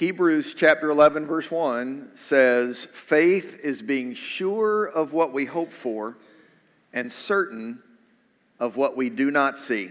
Hebrews chapter 11, verse 1 says, faith is being sure of what we hope for and certain of what we do not see.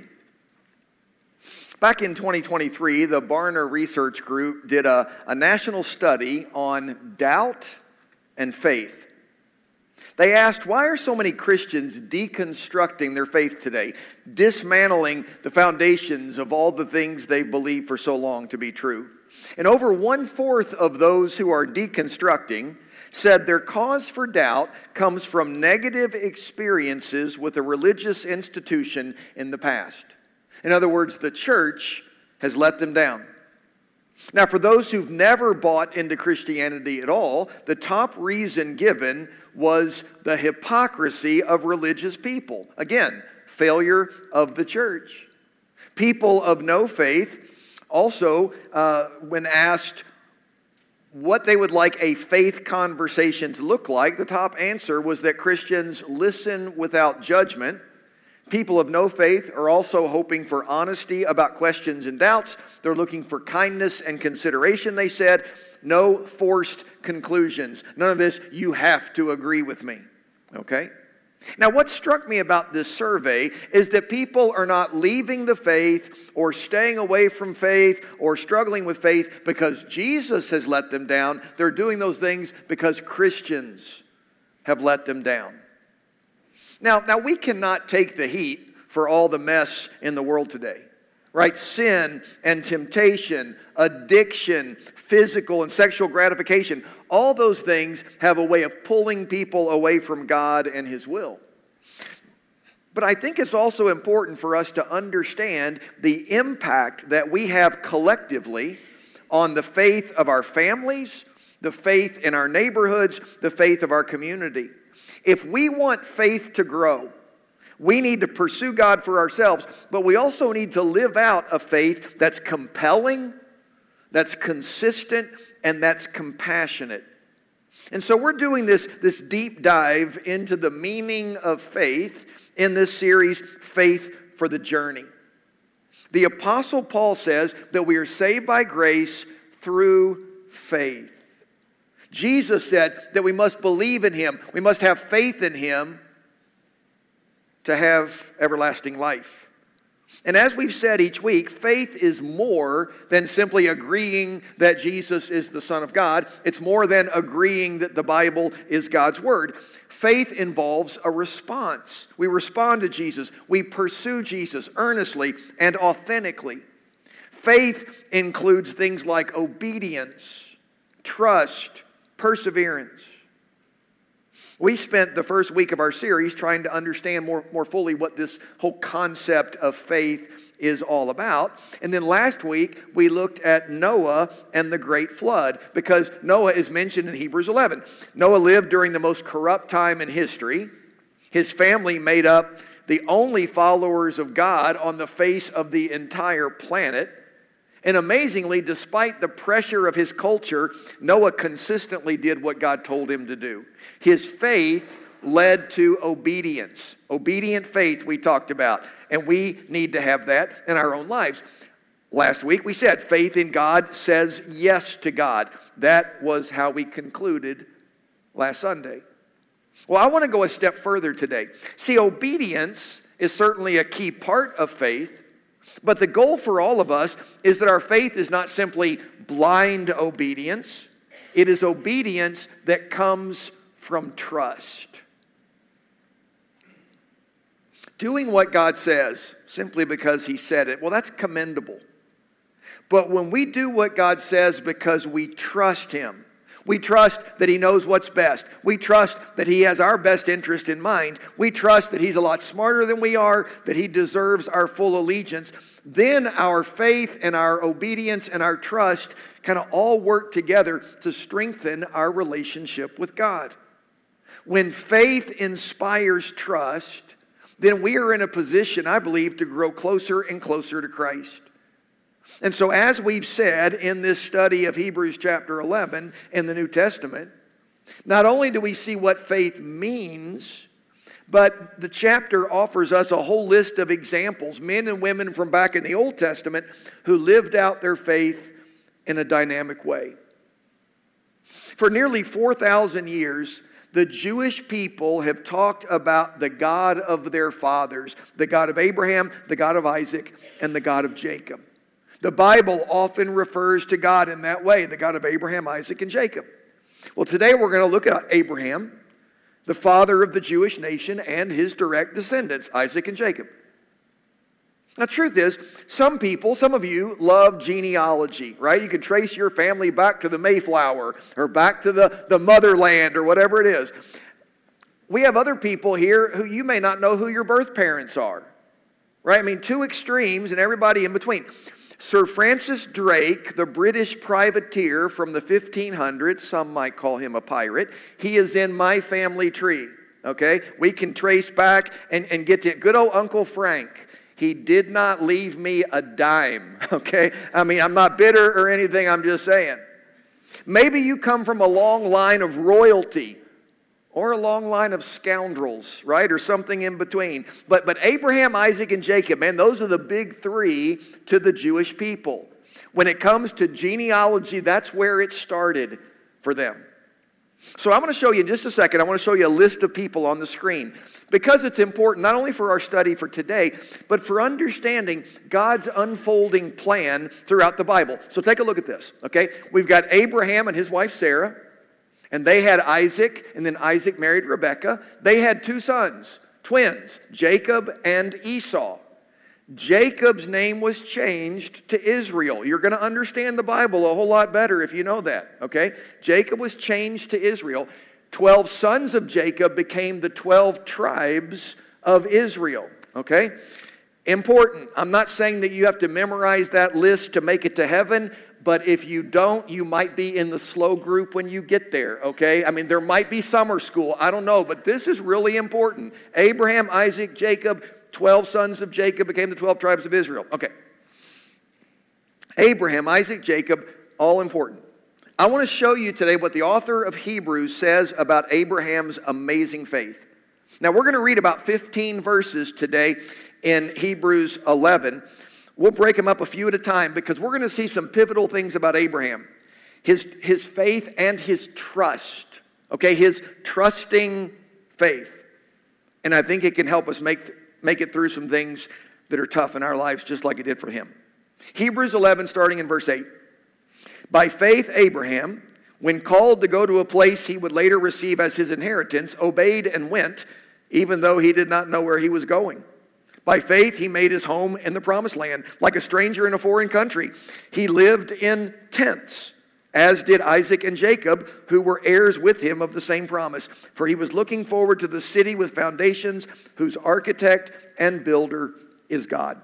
Back in 2023, the Barna Research Group did a national study on doubt and faith. They asked, why are so many Christians deconstructing their faith today, dismantling the foundations of all the things they've believed for so long to be true? And over 1/4 of those who are deconstructing said their cause for doubt comes from negative experiences with a religious institution in the past. In other words, the church has let them down. Now, for those who've never bought into Christianity at all, the top reason given was the hypocrisy of religious people. Again, failure of the church. People of no faith also, when asked what they would like a faith conversation to look like, the top answer was that Christians listen without judgment. People of no faith are also hoping for honesty about questions and doubts. They're looking for kindness and consideration, they said. No forced conclusions. None of this, you have to agree with me. Okay? Now, what struck me about this survey is that people are not leaving the faith or staying away from faith or struggling with faith because Jesus has let them down. They're doing those things because Christians have let them down. Now we cannot take the heat for all the mess in the world today, right? Sin and temptation, addiction, physical and sexual gratification, all those things have a way of pulling people away from God and His will. But I think it's also important for us to understand the impact that we have collectively on the faith of our families, the faith in our neighborhoods, the faith of our community. If we want faith to grow, we need to pursue God for ourselves, but we also need to live out a faith that's compelling, that's consistent, and that's compassionate. And so we're doing this deep dive into the meaning of faith in this series, Faith for the Journey. The Apostle Paul says that we are saved by grace through faith. Jesus said that we must believe in Him. We must have faith in Him to have everlasting life. And as we've said each week, faith is more than simply agreeing that Jesus is the Son of God. It's more than agreeing that the Bible is God's Word. Faith involves a response. We respond to Jesus. We pursue Jesus earnestly and authentically. Faith includes things like obedience, trust, perseverance. We spent the first week of our series trying to understand more fully what this whole concept of faith is all about. And then last week, we looked at Noah and the great flood, because Noah is mentioned in Hebrews 11. Noah lived during the most corrupt time in history. His family made up the only followers of God on the face of the entire planet. And amazingly, despite the pressure of his culture, Noah consistently did what God told him to do. His faith led to obedience. Obedient faith we talked about. And we need to have that in our own lives. Last week we said faith in God says yes to God. That was how we concluded last Sunday. Well, I want to go a step further today. See, obedience is certainly a key part of faith. But the goal for all of us is that our faith is not simply blind obedience. It is obedience that comes from trust. Doing what God says simply because He said it, well, that's commendable. But when we do what God says because we trust Him, we trust that He knows what's best. We trust that He has our best interest in mind. We trust that He's a lot smarter than we are, that He deserves our full allegiance. Then our faith and our obedience and our trust kind of all work together to strengthen our relationship with God. When faith inspires trust, then we are in a position, I believe, to grow closer and closer to Christ. And so as we've said in this study of Hebrews chapter 11 in the New Testament, not only do we see what faith means, but the chapter offers us a whole list of examples, men and women from back in the Old Testament who lived out their faith in a dynamic way. For nearly 4,000 years, the Jewish people have talked about the God of their fathers, the God of Abraham, the God of Isaac, and the God of Jacob. The Bible often refers to God in that way, the God of Abraham, Isaac, and Jacob. Well, today we're going to look at Abraham, the father of the Jewish nation, and his direct descendants, Isaac and Jacob. Now, truth is, some of you love genealogy, right? You can trace your family back to the Mayflower or back to the motherland or whatever it is. We have other people here who you may not know who your birth parents are, right? I mean, two extremes and everybody in between. Sir Francis Drake, the British privateer from the 1500s, some might call him a pirate, he is in my family tree, okay? We can trace back and get to good old Uncle Frank. He did not leave me a dime, okay? I mean, I'm not bitter or anything, I'm just saying. Maybe you come from a long line of royalty or a long line of scoundrels, right? Or something in between. But Abraham, Isaac, and Jacob, man, those are the big three to the Jewish people. When it comes to genealogy, that's where it started for them. So I'm going to show you in just a second, I want to show you a list of people on the screen. Because it's important, not only for our study for today, but for understanding God's unfolding plan throughout the Bible. So take a look at this, okay? We've got Abraham and his wife Sarah, and they had Isaac, and then Isaac married Rebekah. They had two sons, twins, Jacob and Esau. Jacob's name was changed to Israel. You're going to understand the Bible a whole lot better if you know that, okay? Jacob was changed to Israel. 12 sons of Jacob became the 12 tribes of Israel, okay? Important. I'm not saying that you have to memorize that list to make it to heaven, but if you don't, you might be in the slow group when you get there, okay? I mean, there might be summer school. I don't know, but this is really important. Abraham, Isaac, Jacob, 12 sons of Jacob became the 12 tribes of Israel. Okay. Abraham, Isaac, Jacob, all important. I want to show you today what the author of Hebrews says about Abraham's amazing faith. Now, we're going to read about 15 verses today in Hebrews 11. We'll break them up a few at a time because we're going to see some pivotal things about Abraham. His faith and his trust. Okay, his trusting faith. And I think it can help us make it through some things that are tough in our lives just like it did for him. Hebrews 11, starting in verse 8. By faith, Abraham, when called to go to a place he would later receive as his inheritance, obeyed and went, even though he did not know where he was going. By faith, he made his home in the promised land, like a stranger in a foreign country. He lived in tents, as did Isaac and Jacob, who were heirs with him of the same promise. For he was looking forward to the city with foundations, whose architect and builder is God.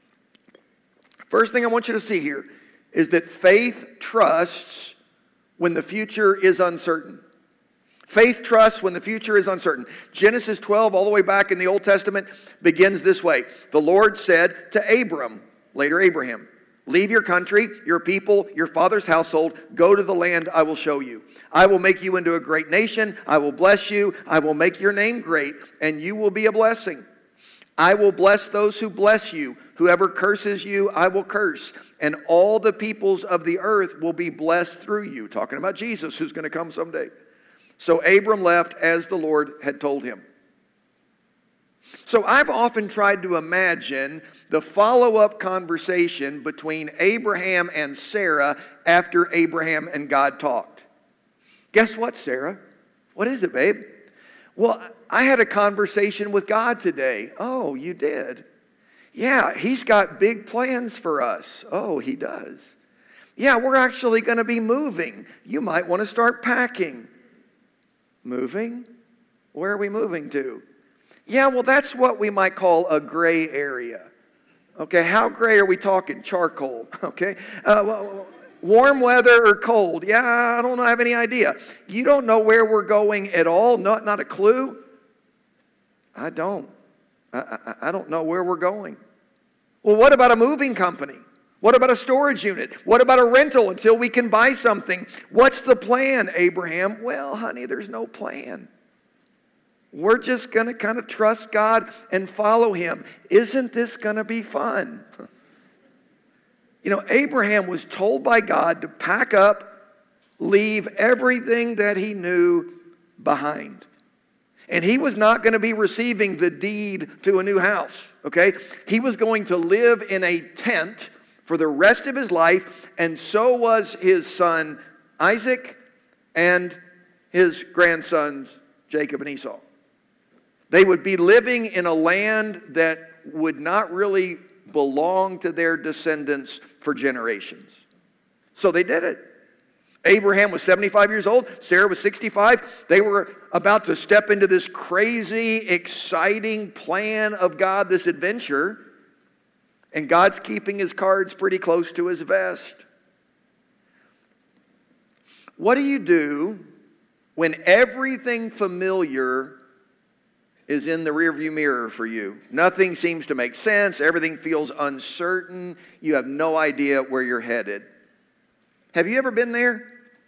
First thing I want you to see here is that faith trusts when the future is uncertain. Faith trusts when the future is uncertain. Genesis 12, all the way back in the Old Testament, begins this way. The Lord said to Abram, later Abraham, leave your country, your people, your father's household, go to the land I will show you. I will make you into a great nation. I will bless you. I will make your name great, and you will be a blessing. I will bless those who bless you. Whoever curses you, I will curse. And all the peoples of the earth will be blessed through you. Talking about Jesus, who's going to come someday. So Abram left as the Lord had told him. So I've often tried to imagine the follow-up conversation between Abraham and Sarah after Abraham and God talked. Guess what, Sarah? What is it, babe? Well, I had a conversation with God today. Oh, you did? Yeah, he's got big plans for us. Oh, he does. Yeah, we're actually going to be moving. You might want to start packing. Moving? Where are we moving to? Yeah, well, that's what we might call a gray area. Okay, how gray are we talking? Charcoal, okay? Warm weather or cold? Yeah, I don't have any idea. You don't know where we're going at all? Not a clue? I don't. I don't know where we're going. Well, what about a moving company? What about a storage unit? What about a rental until we can buy something? What's the plan, Abraham? Well, honey, there's no plan. We're just going to kind of trust God and follow him. Isn't this going to be fun? Abraham was told by God to pack up, leave everything that he knew behind. And he was not going to be receiving the deed to a new house, okay? He was going to live in a tent for the rest of his life, and so was his son Isaac and his grandsons Jacob and Esau. They would be living in a land that would not really belong to their descendants for generations. So they did it. Abraham was 75 years old. Sarah was 65. They were about to step into this crazy, exciting plan of God, this adventure. And God's keeping his cards pretty close to his vest. What do you do when everything familiar is in the rearview mirror for you? Nothing seems to make sense. Everything feels uncertain. You have no idea where you're headed. Have you ever been there?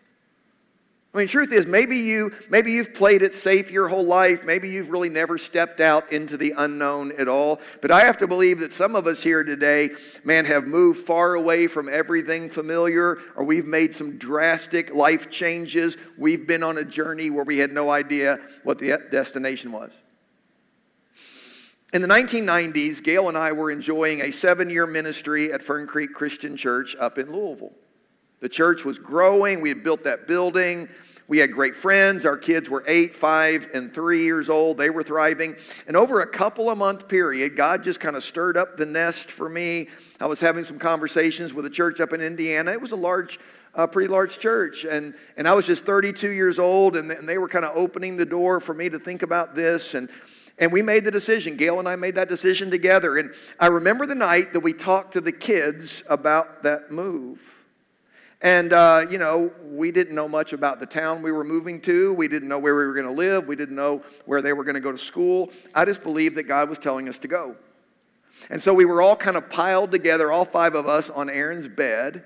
I mean, truth is, maybe you've played it safe your whole life. Maybe you've really never stepped out into the unknown at all. But I have to believe that some of us here today, have moved far away from everything familiar, or we've made some drastic life changes. We've been on a journey where we had no idea what the destination was. In the 1990s, Gail and I were enjoying a 7-year ministry at Fern Creek Christian Church up in Louisville. The church was growing. We had built that building. We had great friends. Our kids were 8, 5, and 3 years old. They were thriving. And over a couple of month period, God just kind of stirred up the nest for me. I was having some conversations with a church up in Indiana. It was a pretty large church. And I was just 32 years old, and they were kind of opening the door for me to think about this. And we made the decision. Gail and I made that decision together. And I remember the night that we talked to the kids about that move. And, we didn't know much about the town we were moving to. We didn't know where we were going to live. We didn't know where they were going to go to school. I just believed that God was telling us to go. And so we were all kind of piled together, all 5 of us, on Aaron's bed.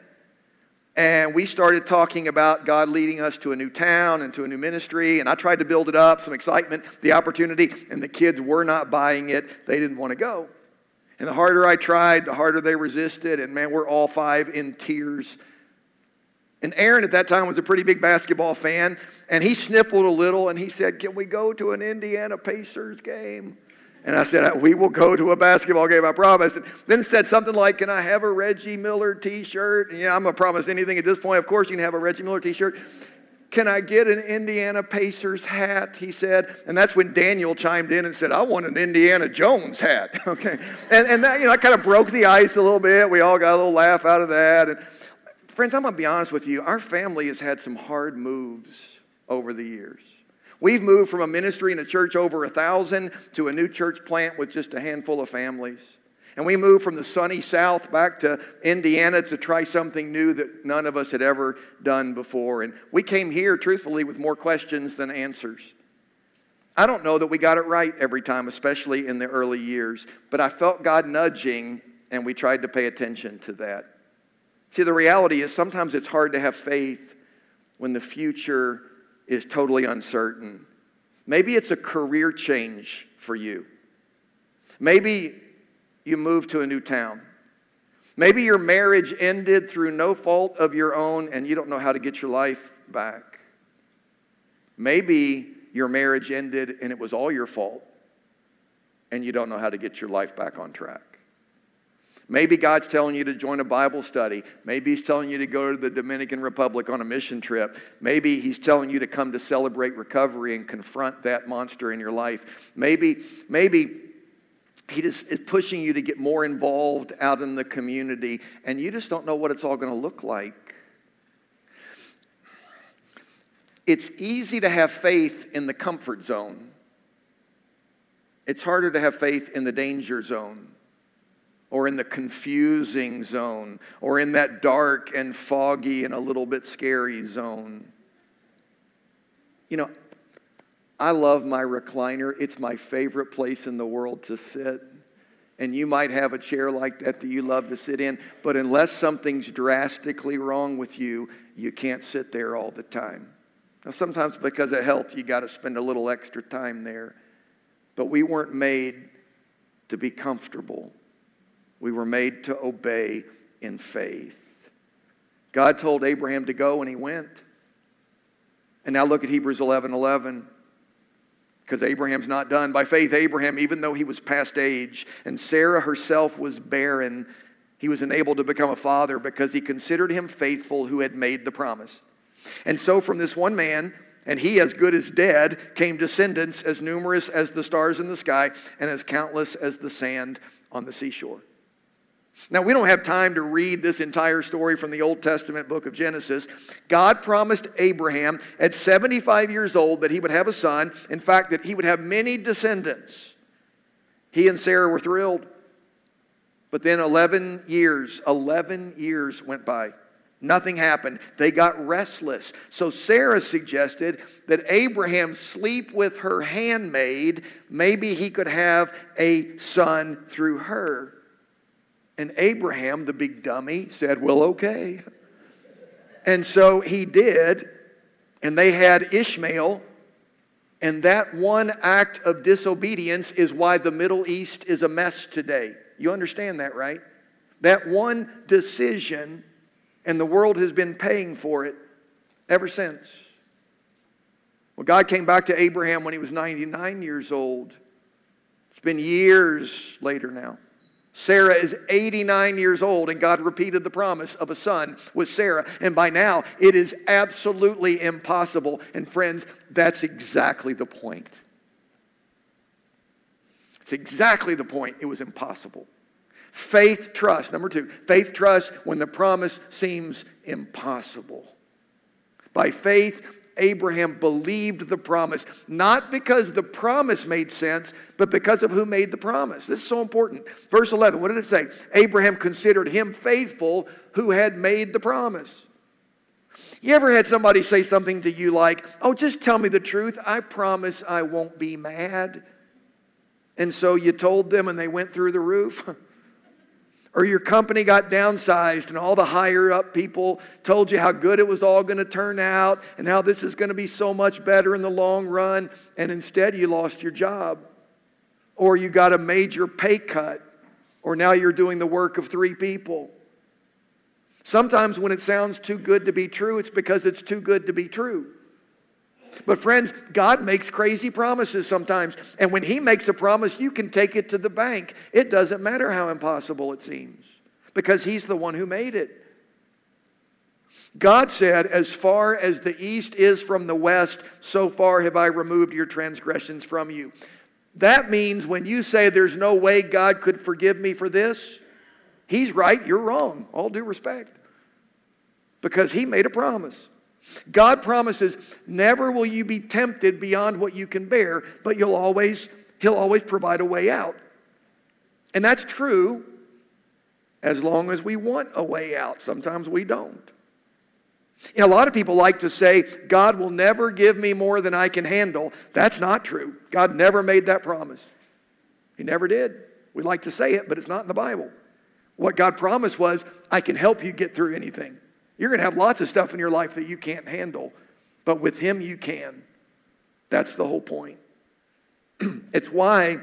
And we started talking about God leading us to a new town and to a new ministry. And I tried to build it up, some excitement, the opportunity. And the kids were not buying it. They didn't want to go. And the harder I tried, the harder they resisted. And we're all 5 in tears. And Aaron at that time was a pretty big basketball fan, and he sniffled a little, and he said, "Can we go to an Indiana Pacers game?" And I said, "We will go to a basketball game, I promise." And then said something like, "Can I have a Reggie Miller t-shirt?" And I'm going to promise anything at this point. Of course you can have a Reggie Miller t-shirt. "Can I get an Indiana Pacers hat?" he said. And that's when Daniel chimed in and said, "I want an Indiana Jones hat." Okay. And that, kind of broke the ice a little bit. We all got a little laugh out of that. And friends, I'm going to be honest with you. Our family has had some hard moves over the years. We've moved from a ministry in a church over 1,000 to a new church plant with just a handful of families. And we moved from the sunny South back to Indiana to try something new that none of us had ever done before. And we came here, truthfully, with more questions than answers. I don't know that we got it right every time, especially in the early years. But I felt God nudging, and we tried to pay attention to that. See, the reality is sometimes it's hard to have faith when the future is totally uncertain. Maybe it's a career change for you. Maybe you moved to a new town. Maybe your marriage ended through no fault of your own and you don't know how to get your life back. Maybe your marriage ended and it was all your fault and you don't know how to get your life back on track. Maybe God's telling you to join a Bible study. Maybe He's telling you to go to the Dominican Republic on a mission trip. Maybe He's telling you to come to celebrate recovery and confront that monster in your life. Maybe He just is pushing you to get more involved out in the community, and you just don't know what it's all going to look like. It's easy to have faith in the comfort zone. It's harder to have faith in the danger zone, or in the confusing zone, or in that dark and foggy and a little bit scary zone. I love my recliner. It's my favorite place in the world to sit. And you might have a chair like that you love to sit in, but unless something's drastically wrong with you, you can't sit there all the time. Now, sometimes because of health, you got to spend a little extra time there. But we weren't made to be comfortable. We were made to obey in faith. God told Abraham to go, and he went. And now look at Hebrews 11:11. Because Abraham's not done. By faith, Abraham, even though he was past age, and Sarah herself was barren, he was enabled to become a father because he considered him faithful who had made the promise. And so from this one man, and he as good as dead, came descendants as numerous as the stars in the sky and as countless as the sand on the seashore. Now, we don't have time to read this entire story from the Old Testament book of Genesis. God promised Abraham at 75 years old that he would have a son. In fact, that he would have many descendants. He and Sarah were thrilled. But then 11 years went by. Nothing happened. They got restless. So Sarah suggested that Abraham sleep with her handmaid. Maybe he could have a son through her. And Abraham, the big dummy, said, well, okay. And so he did, and they had Ishmael. And that one act of disobedience is why the Middle East is a mess today. You understand that, right? That one decision, and the world has been paying for it ever since. Well, God came back to Abraham when he was 99 years old. It's been years later now. Sarah is 89 years old, and God repeated the promise of a son with Sarah. And by now, it is absolutely impossible. And friends, that's exactly the point. It's exactly the point. It was impossible. Faith, trust. Number two, faith, trust when the promise seems impossible. By faith, Abraham believed the promise, not because the promise made sense, but because of who made the promise. This is so important. Verse 11, what did it say? Abraham considered him faithful who had made the promise. You ever had somebody say something to you like, oh, just tell me the truth. I promise I won't be mad. And so you told them and they went through the roof. Or your company got downsized and all the higher up people told you how good it was all going to turn out and how this is going to be so much better in the long run, and instead you lost your job. Or you got a major pay cut, or now you're doing the work of 3 people. Sometimes when it sounds too good to be true, it's because it's too good to be true. But friends, God makes crazy promises sometimes. And when He makes a promise, you can take it to the bank. It doesn't matter how impossible it seems, because He's the one who made it. God said, as far as the east is from the west, so far have I removed your transgressions from you. That means when you say there's no way God could forgive me for this, He's right, you're wrong. All due respect. Because He made a promise. God promises, never will you be tempted beyond what you can bear, but He'll always provide a way out. And that's true as long as we want a way out. Sometimes we don't. You know, a lot of people like to say, God will never give me more than I can handle. That's not true. God never made that promise. He never did. We like to say it, but it's not in the Bible. What God promised was, I can help you get through anything. You're going to have lots of stuff in your life that you can't handle, but with Him you can. That's the whole point. It's why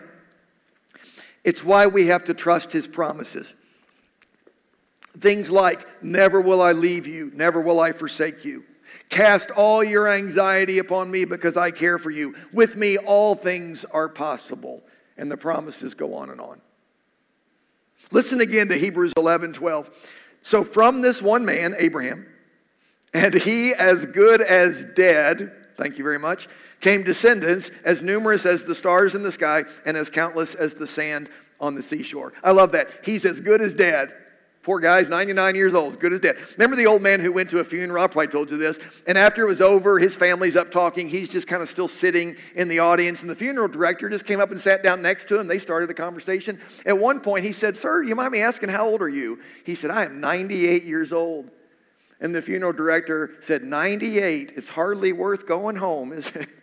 we have to trust His promises. Things like, never will I leave you, never will I forsake you. Cast all your anxiety upon me because I care for you. With me all things are possible. And the promises go on and on. Listen again to Hebrews 11:12. So from this one man, Abraham, and he as good as dead, thank you very much, came descendants as numerous as the stars in the sky and as countless as the sand on the seashore. I love that. He's as good as dead. Poor guy's 99 years old, as good as dead. Remember the old man who went to a funeral? I probably told you this. And after it was over, his family's up talking. He's just kind of still sitting in the audience. And the funeral director just came up and sat down next to him. They started a conversation. At one point, he said, "Sir, you mind me asking, how old are you?" He said, "I am 98 years old." And the funeral director said, 98, it's hardly worth going home, is it?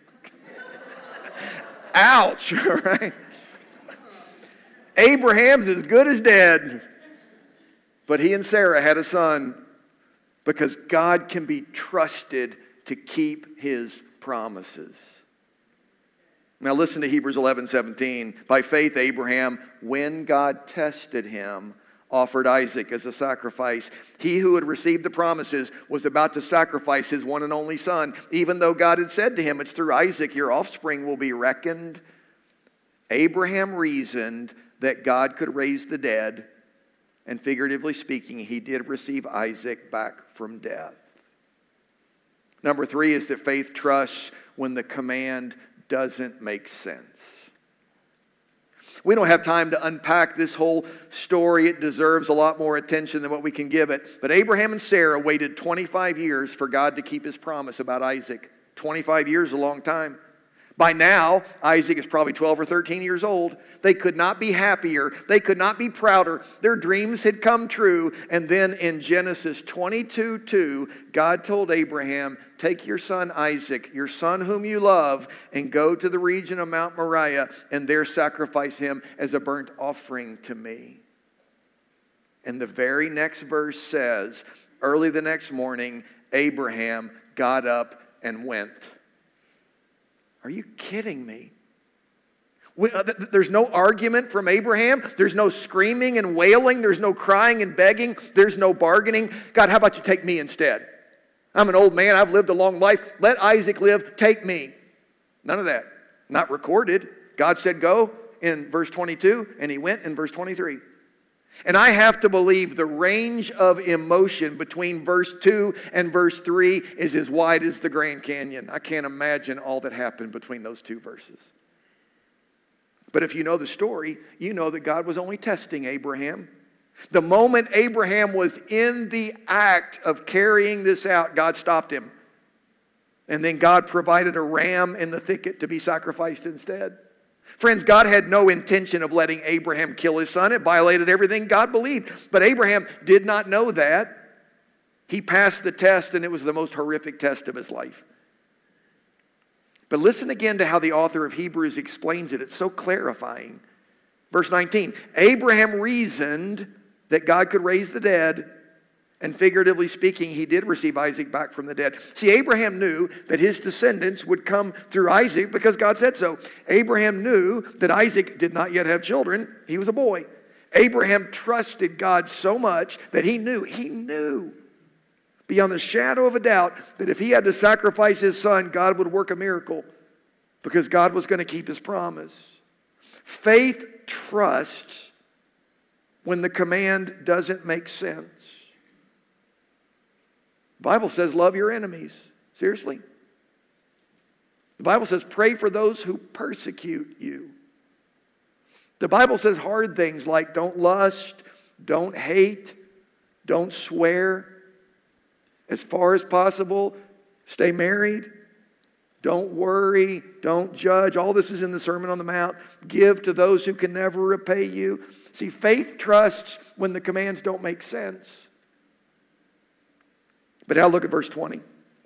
Ouch, right? Abraham's as good as dead. But he and Sarah had a son because God can be trusted to keep His promises. Now listen to Hebrews 11:17. By faith Abraham, when God tested him, offered Isaac as a sacrifice. He who had received the promises was about to sacrifice his one and only son, even though God had said to him, it's through Isaac your offspring will be reckoned. Abraham reasoned that God could raise the dead, and figuratively speaking, he did receive Isaac back from death. Number 3 is that faith trusts when the command doesn't make sense. We don't have time to unpack this whole story. It deserves a lot more attention than what we can give it. But Abraham and Sarah waited 25 years for God to keep his promise about Isaac. 25 years is a long time. By now, Isaac is probably 12 or 13 years old. They could not be happier. They could not be prouder. Their dreams had come true. And then in Genesis 22:2, God told Abraham, take your son Isaac, your son whom you love, and go to the region of Mount Moriah, and there sacrifice him as a burnt offering to me. And the very next verse says, early the next morning, Abraham got up and went. Are you kidding me? There's no argument from Abraham. There's no screaming and wailing. There's no crying and begging. There's no bargaining. God, how about you take me instead? I'm an old man. I've lived a long life. Let Isaac live. Take me. None of that. Not recorded. God said go in verse 22, and he went in verse 23. And I have to believe the range of emotion between verse 2 and verse 3 is as wide as the Grand Canyon. I can't imagine all that happened between those two verses. But if you know the story, you know that God was only testing Abraham. The moment Abraham was in the act of carrying this out, God stopped him. And then God provided a ram in the thicket to be sacrificed instead. Friends, God had no intention of letting Abraham kill his son. It violated everything God believed. But Abraham did not know that. He passed the test, and it was the most horrific test of his life. But listen again to how the author of Hebrews explains it. It's so clarifying. Verse 19, Abraham reasoned that God could raise the dead, and figuratively speaking, he did receive Isaac back from the dead. See, Abraham knew that his descendants would come through Isaac because God said so. Abraham knew that Isaac did not yet have children. He was a boy. Abraham trusted God so much that he knew beyond the shadow of a doubt that if he had to sacrifice his son, God would work a miracle because God was going to keep his promise. Faith trusts when the command doesn't make sense. The Bible says love your enemies. Seriously. The Bible says pray for those who persecute you. The Bible says hard things like don't lust, don't hate, don't swear. As far as possible, stay married. Don't worry, don't judge. All this is in the Sermon on the Mount. Give to those who can never repay you. See, faith trusts when the commands don't make sense. But now look at verse 20.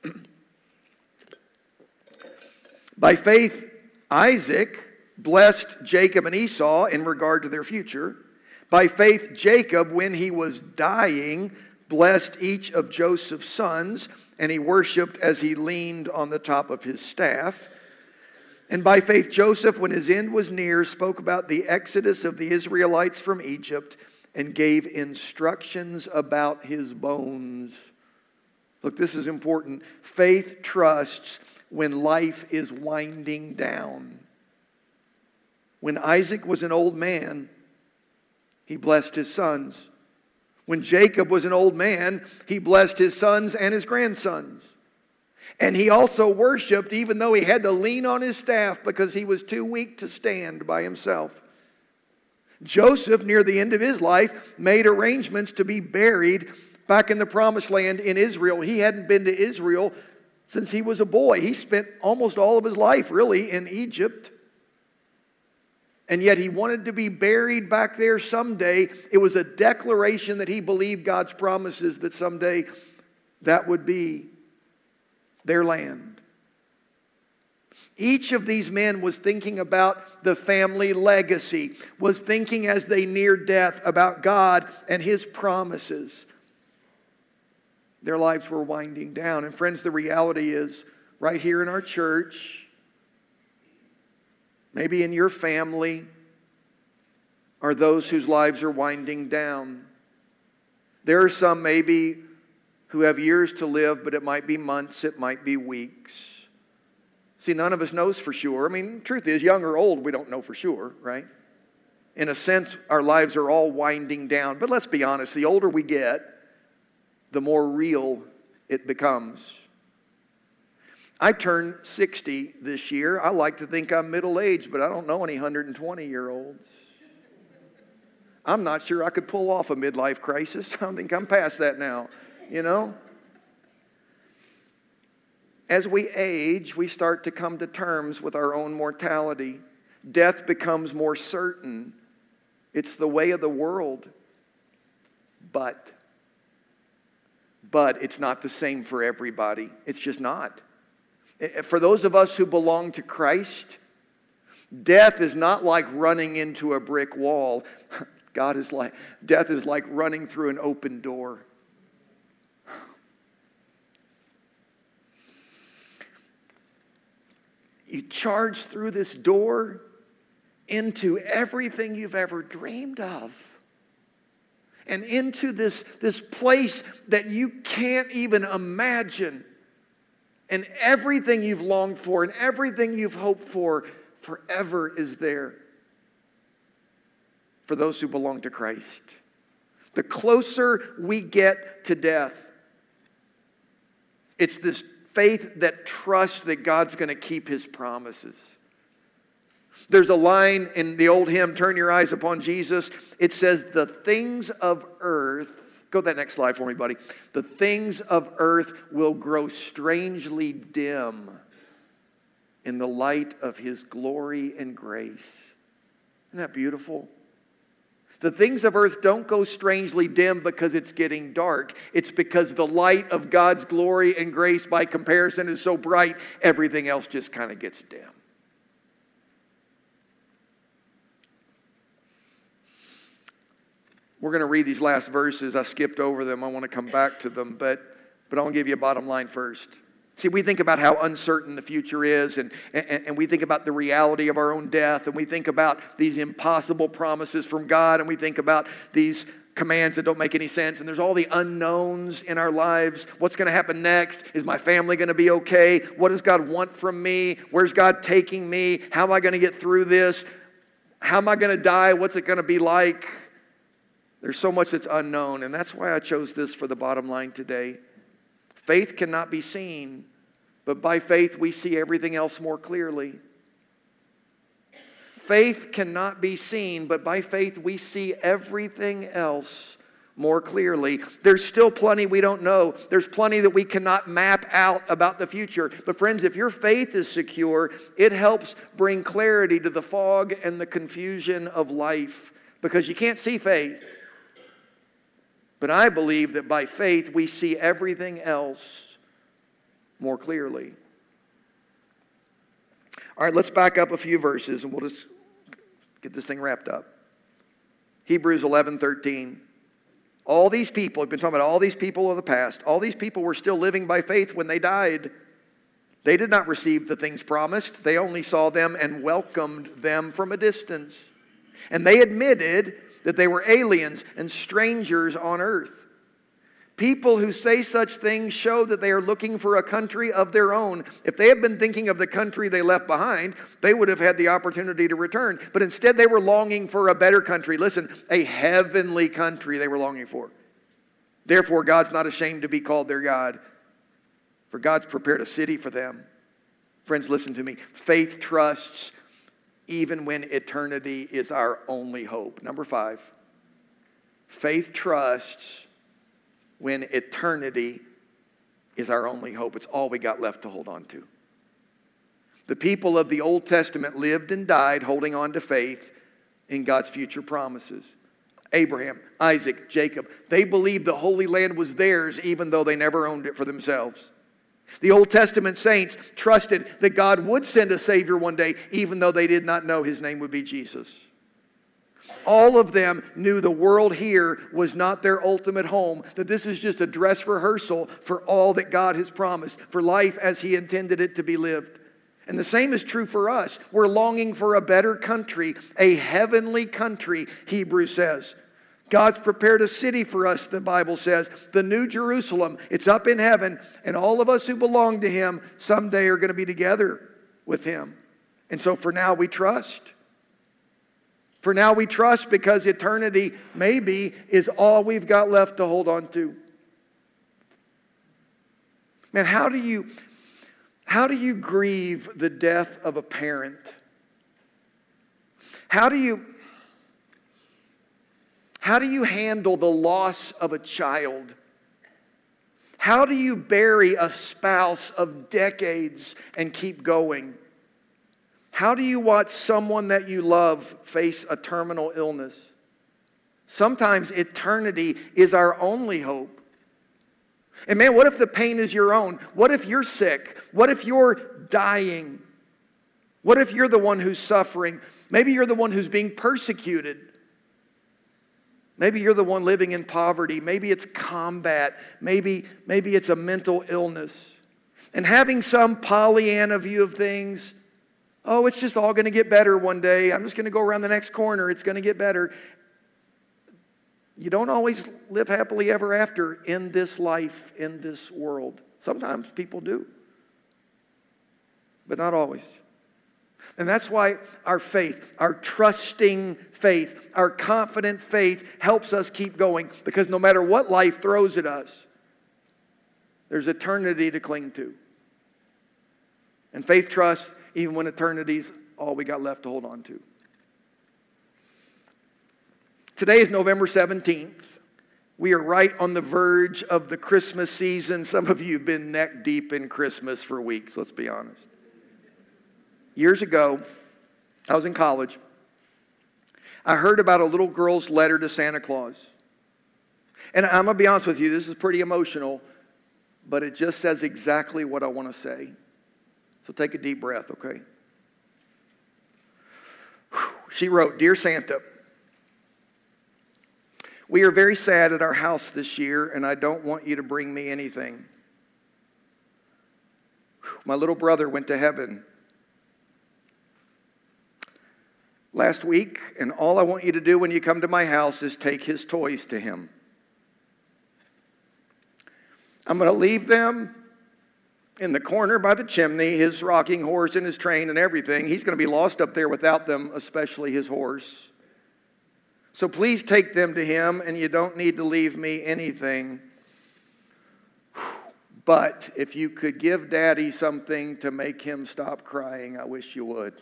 By faith, Isaac blessed Jacob and Esau in regard to their future. By faith, Jacob, when he was dying, blessed each of Joseph's sons, and he worshipped as he leaned on the top of his staff. And by faith, Joseph, when his end was near, spoke about the exodus of the Israelites from Egypt and gave instructions about his bones. Look, this is important. Faith trusts when life is winding down. When Isaac was an old man, he blessed his sons. When Jacob was an old man, he blessed his sons and his grandsons. And he also worshiped even though he had to lean on his staff because he was too weak to stand by himself. Joseph, near the end of his life, made arrangements to be buried back in the promised land in Israel. He hadn't been to Israel since he was a boy. He spent almost all of his life really in Egypt. And yet he wanted to be buried back there someday. It was a declaration that he believed God's promises that someday that would be their land. Each of these men was thinking about the family legacy, was thinking as they neared death about God and His promises. Their lives were winding down. And friends, the reality is, right here in our church, maybe in your family, are those whose lives are winding down. There are some maybe who have years to live, but it might be months, it might be weeks. See, none of us knows for sure. I mean, the truth is, young or old, we don't know for sure, right? In a sense, our lives are all winding down. But let's be honest, the older we get, the more real it becomes. I turned 60 this year. I like to think I'm middle-aged, but I don't know any 120-year-olds. I'm not sure I could pull off a midlife crisis. I don't think I'm past that now, you know? As we age, we start to come to terms with our own mortality. Death becomes more certain. It's the way of the world. But it's not the same for everybody. It's just not. For those of us who belong to Christ, death is not like running into a brick wall. Death is like running through an open door. You charge through this door into everything you've ever dreamed of. And into this place that you can't even imagine. And everything you've longed for and everything you've hoped for forever is there. For those who belong to Christ. The closer we get to death, it's this faith that trusts that God's going to keep His promises. There's a line in the old hymn, Turn Your Eyes Upon Jesus. It says, the things of earth, go to that next slide for me, buddy. The things of earth will grow strangely dim in the light of His glory and grace. Isn't that beautiful? The things of earth don't go strangely dim because it's getting dark. It's because the light of God's glory and grace by comparison is so bright, everything else just kind of gets dim. We're going to read these last verses. I skipped over them. I want to come back to them, but I want to give you a bottom line first. See, we think about how uncertain the future is, and we think about the reality of our own death, and we think about these impossible promises from God, and we think about these commands that don't make any sense, and there's all the unknowns in our lives. What's going to happen next? Is my family going to be okay? What does God want from me? Where's God taking me? How am I going to get through this? How am I going to die? What's it going to be like? There's so much that's unknown, and that's why I chose this for the bottom line today. Faith cannot be seen, but by faith we see everything else more clearly. Faith cannot be seen, but by faith we see everything else more clearly. There's still plenty we don't know. There's plenty that we cannot map out about the future. But friends, if your faith is secure, it helps bring clarity to the fog and the confusion of life, because you can't see faith. But I believe that by faith we see everything else more clearly. All right, let's back up a few verses and we'll just get this thing wrapped up. Hebrews 11:13. All these people, we've been talking about all these people of the past, all these people were still living by faith when they died. They did not receive the things promised. They only saw them and welcomed them from a distance. And they admitted that they were aliens and strangers on earth. People who say such things show that they are looking for a country of their own. If they had been thinking of the country they left behind, they would have had the opportunity to return. But instead they were longing for a better country. Listen, a heavenly country they were longing for. Therefore, God's not ashamed to be called their God, for God's prepared a city for them. Friends, listen to me. Faith trusts even when eternity is our only hope. Number 5, faith trusts when eternity is our only hope. It's all we got left to hold on to. The people of the Old Testament lived and died holding on to faith in God's future promises. Abraham, Isaac, Jacob, they believed the Holy Land was theirs even though they never owned it for themselves. The Old Testament saints trusted that God would send a Savior one day, even though they did not know His name would be Jesus. All of them knew the world here was not their ultimate home, that this is just a dress rehearsal for all that God has promised, for life as He intended it to be lived. And the same is true for us. We're longing for a better country, a heavenly country, Hebrews says. God's prepared a city for us, the Bible says, the New Jerusalem. It's up in heaven, and all of us who belong to Him someday are going to be together with Him. And so for now we trust. For now we trust because eternity maybe is all we've got left to hold on to. Man, how do you grieve the death of a parent? How do you handle the loss of a child? How do you bury a spouse of decades and keep going? How do you watch someone that you love face a terminal illness? Sometimes eternity is our only hope. And man, what if the pain is your own? What if you're sick? What if you're dying? What if you're the one who's suffering? Maybe you're the one who's being persecuted. Maybe you're the one living in poverty. Maybe it's combat. Maybe it's a mental illness. And having some Pollyanna view of things, oh, it's just all going to get better one day. I'm just going to go around the next corner. It's going to get better. You don't always live happily ever after in this life, in this world. Sometimes people do, but not always. And that's why our faith, our trusting faith, our confident faith helps us keep going, because no matter what life throws at us, there's eternity to cling to. And faith trusts even when eternity's all we got left to hold on to. Today is November 17th. We are right on the verge of the Christmas season. Some of you have been neck deep in Christmas for weeks, let's be honest. Years ago, I was in college. I heard about a little girl's letter to Santa Claus. And I'm going to be honest with you, this is pretty emotional, but it just says exactly what I want to say. So take a deep breath, okay? She wrote, "Dear Santa, we are very sad at our house this year, and I don't want you to bring me anything. My little brother went to heaven last week, and all I want you to do when you come to my house is take his toys to him. I'm going to leave them in the corner by the chimney, his rocking horse and his train and everything. He's going to be lost up there without them, especially his horse. So please take them to him, and you don't need to leave me anything. But if you could give Daddy something to make him stop crying, I wish you would."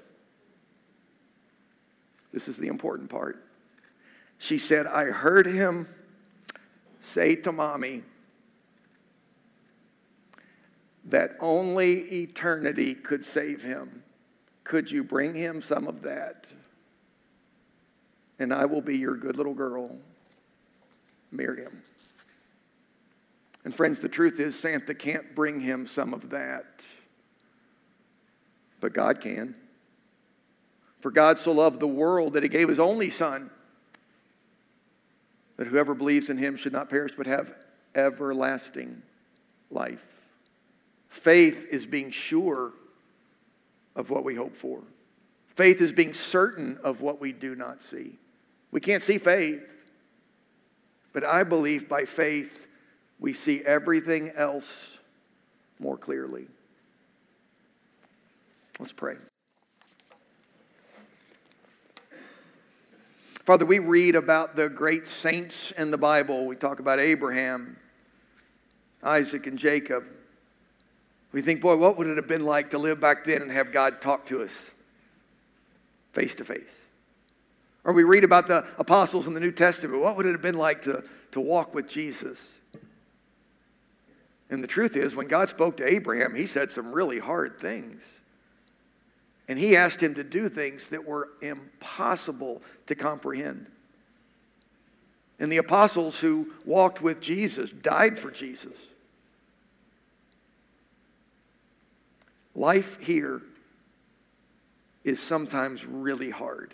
This is the important part. She said, "I heard him say to Mommy that only eternity could save him. Could you bring him some of that? And I will be your good little girl, Miriam." And friends, the truth is Santa can't bring him some of that. But God can. "For God so loved the world that he gave his only Son, that whoever believes in him should not perish but have everlasting life." Faith is being sure of what we hope for. Faith is being certain of what we do not see. We can't see faith, but I believe by faith we see everything else more clearly. Let's pray. Father, we read about the great saints in the Bible. We talk about Abraham, Isaac, and Jacob. We think, boy, what would it have been like to live back then and have God talk to us face to face? Or we read about the apostles in the New Testament. What would it have been like to walk with Jesus? And the truth is, when God spoke to Abraham, he said some really hard things. And he asked him to do things that were impossible to comprehend. And the apostles who walked with Jesus died for Jesus. Life here is sometimes really hard.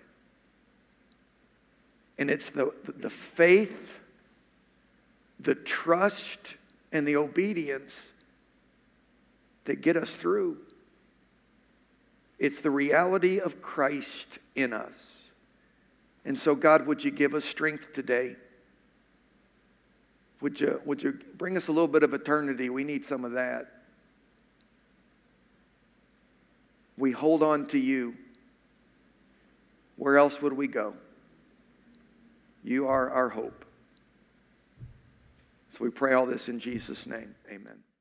And it's the faith, the trust, and the obedience that get us through. It's the reality of Christ in us. And so, God, would you give us strength today? Would you bring us a little bit of eternity? We need some of that. We hold on to you. Where else would we go? You are our hope. So we pray all this in Jesus' name. Amen.